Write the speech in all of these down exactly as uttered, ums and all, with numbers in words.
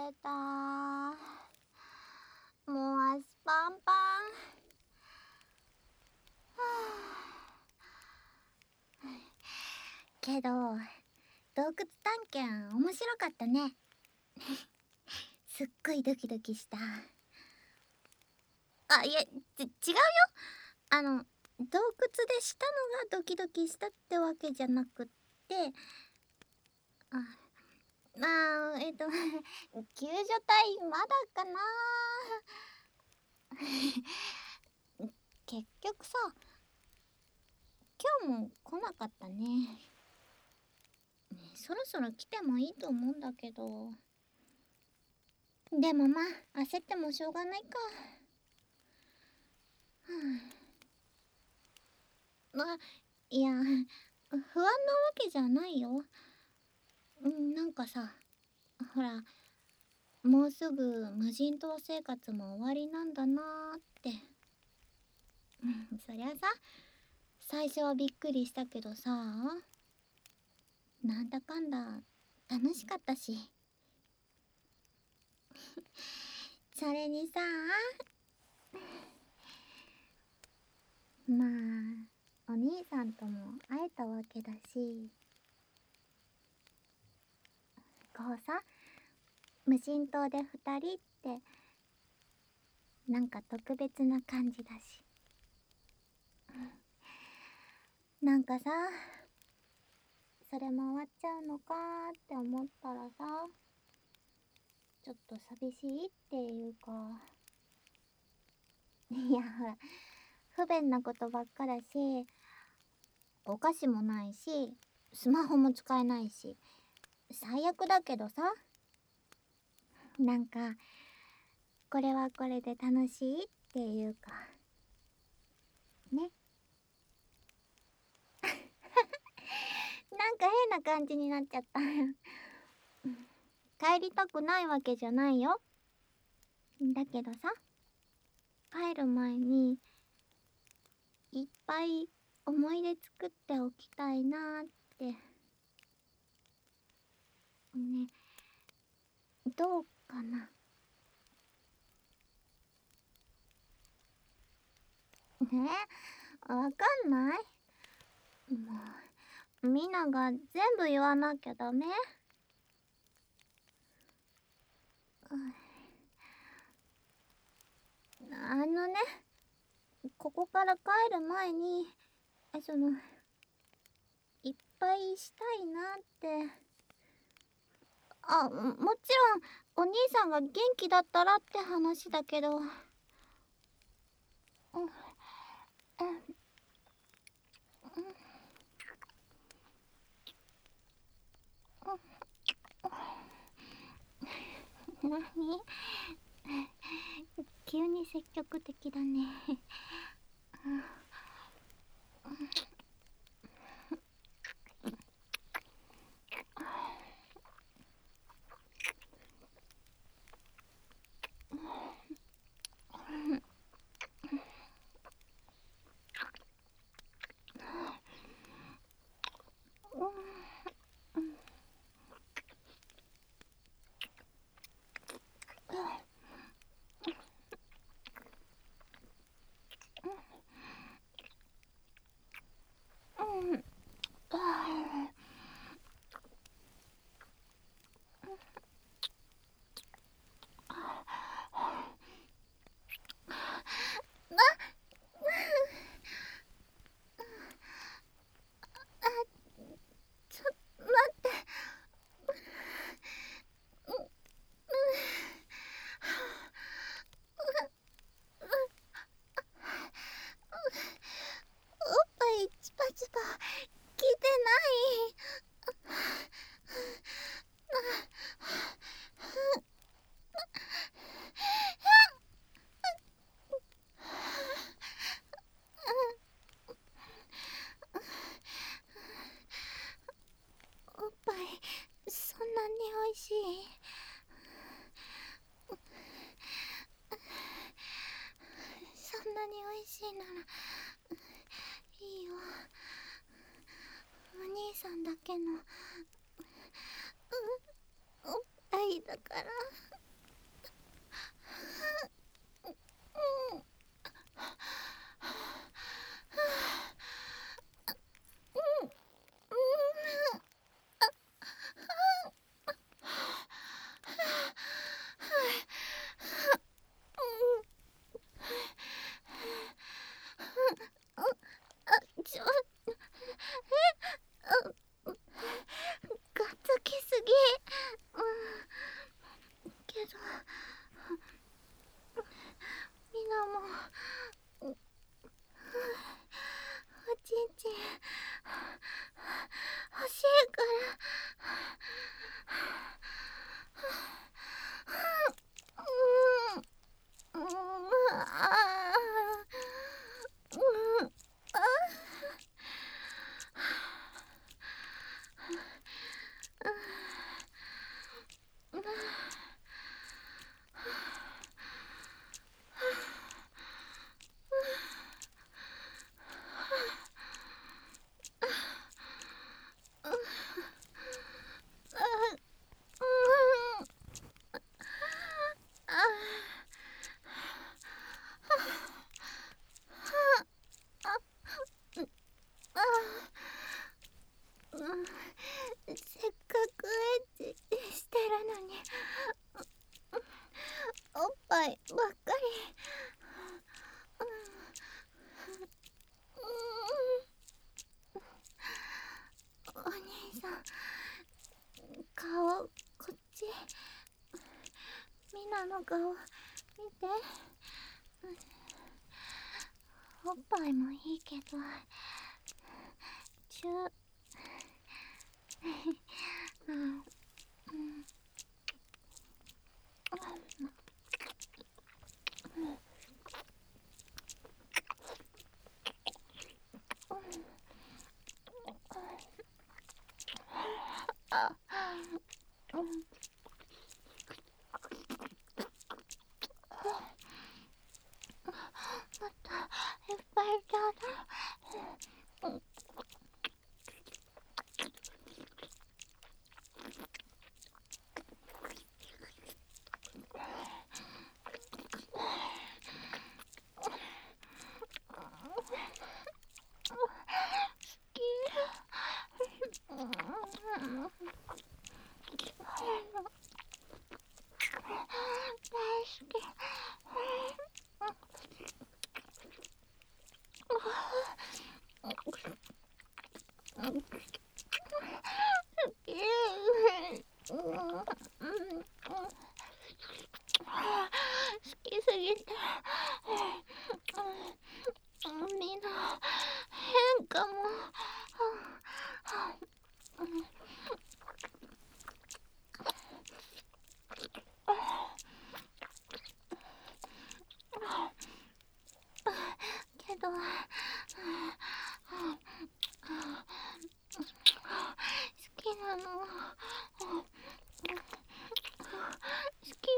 れた。もう足パンパン。はあ、けど洞窟探検面白かったね。すっごいドキドキした。あ、いえ、ち、違うよ。あの、洞窟でしたのがドキドキしたってわけじゃなくって、あ、まあ、えっと、救助隊まだかな。結局さ、今日も来なかったね。そろそろ来てもいいと思うんだけど。でもまあ、焦ってもしょうがないか。はあ、あ、いや、不安なわけじゃないよ。うん、なんかさ、ほら、もうすぐ無人島生活も終わりなんだなーって。うん、そりゃさ、最初はびっくりしたけどさ、なんだかんだ楽しかったし。それにさ、まあ、お兄さんとも会えたわけだし、こうさ、無人島で二人って、なんか特別な感じだし。なんかさ、それも終わっちゃうのかーって思ったらさ、ちょっと寂しいっていうか。いや、ほら、不便なことばっかだし、お菓子もないし、スマホも使えないし、最悪だけどさ、なんか、これはこれで楽しいっていうか、ね。なんか変な感じになっちゃった。帰りたくないわけじゃないよ。だけどさ、帰る前に、いっぱい思い出作っておきたいなーって。ね、どうかな。え、わかんない？もう、みんなが全部言わなきゃダメ？あのね、ここから帰る前に、その、いっぱいしたいなって。あ、もちろん、お兄さんが元気だったらって話だけど。うん、うん、うん、なに？急に積極的だね。ちょっと待って。おっぱいチパチパ聞いてない。おっぱいそんなに美味しい？そんなに美味しいならいいよ。お兄さんだけのおっぱいだから。 お兄さん、顔こっち。みなの顔見て。おっぱいもいいけど、チューうん、うん、あ、うん、またいっぱいちょうだい。うん、好きすぎて、みんな変かも。けど、好きなの。好き。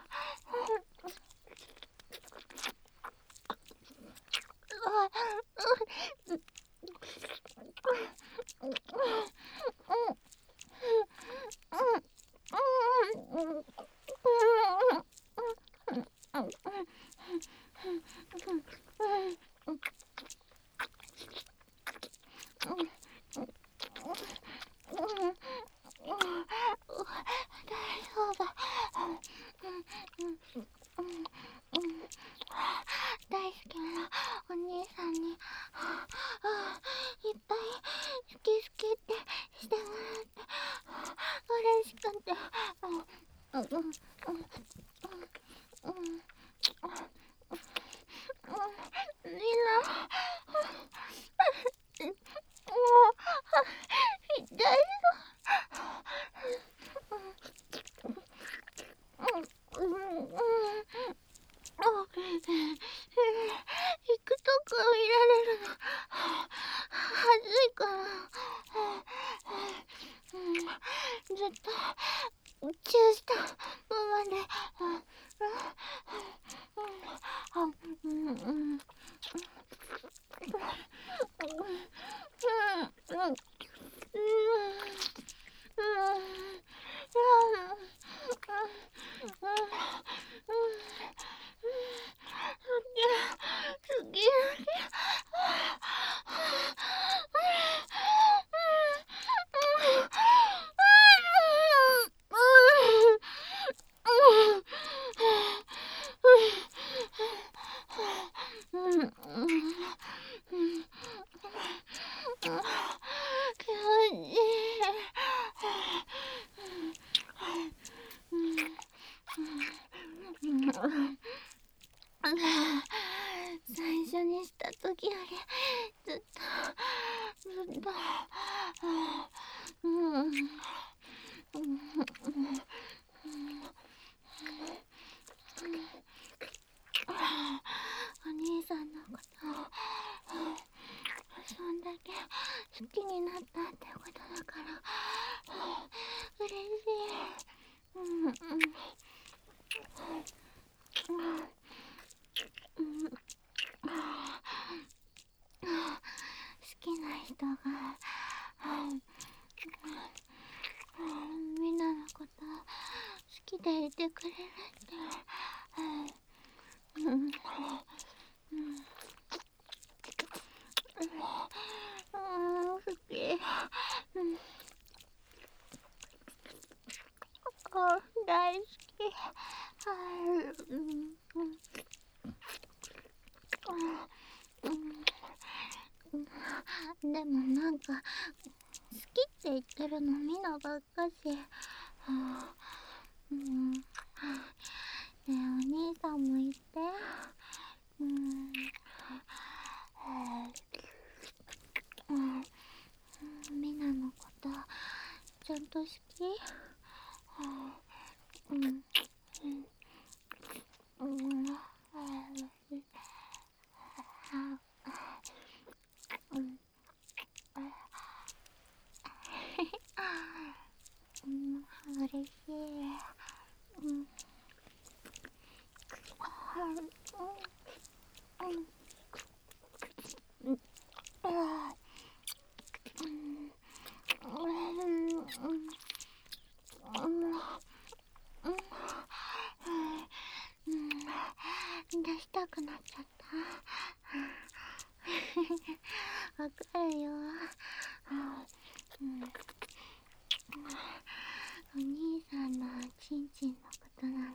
大好きなお兄さんに、いっぱい好き好きってしてもらって嬉しくて、うんうんうんうんみんな、もう痛いの。うんうんうん。あ、行くとこ見られるのはずいから、ずっとチューしたままで、うんうんうんすげえ。最初にした時よりずっとずっとうんうんお兄さんのことをそんだけ好きになったってことだから嬉しい。うんうん好きな人がみんなのこと好きでいてくれるってうんうんうん好き。うんあ大好き。はいうんうんでもなんか好きって言ってるのみなばっかし。はあ、うん、ねえお兄さんも言って。うん、うん、みなのことちゃんと好き？はあ、うん、うん、うん、あうん、うん、嬉しい。うん、うん、うん、出したくなっちゃった。わかるよ。うん、お兄さんのちんちんのことなら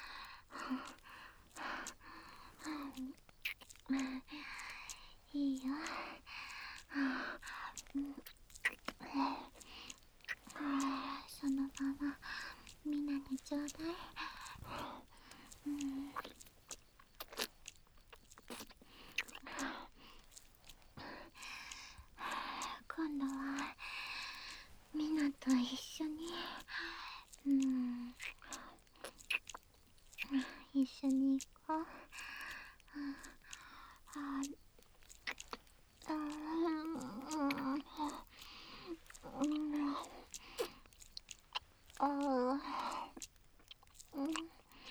いいよ。そのままみんなにちょうだい。うん、今度はみんなと一緒に、うん、一緒に行こう。ああ、うん、ああ、うん、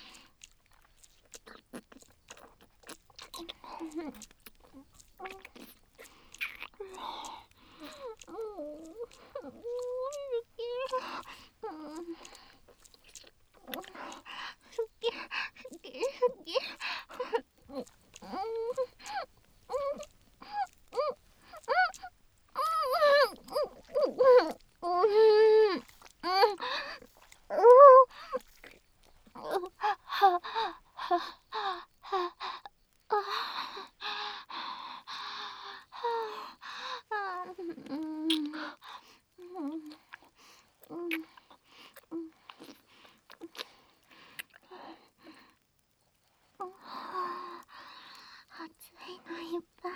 暑いのいっぱい。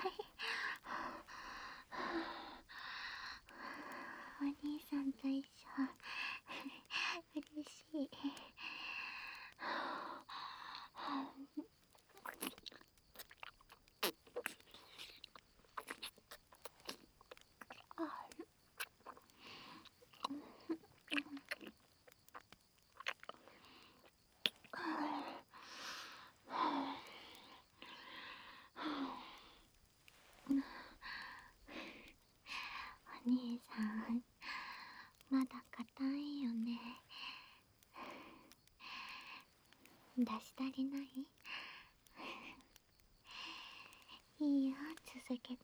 お兄さんと一緒嬉しい。お兄さんまだ硬いよね。出し足りない？いいよ、続けて。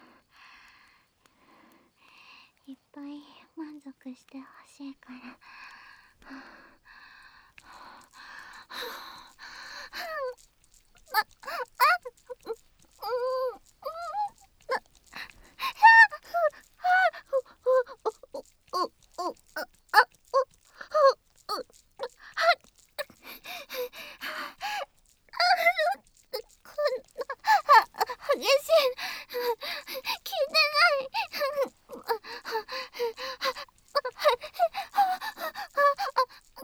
いっぱい満足してほしいから。激しい。聞いてない。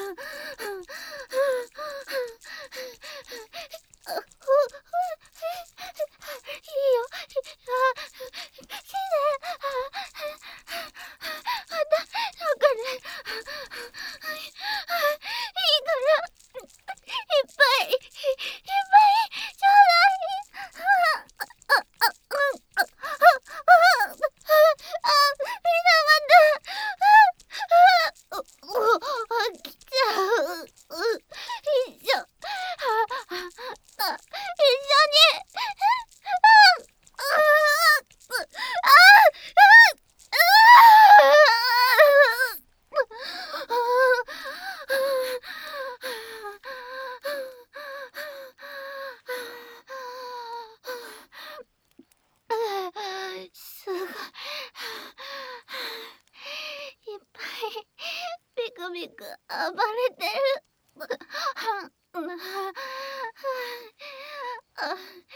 すごい。いっぱいビクビク暴れてる。あ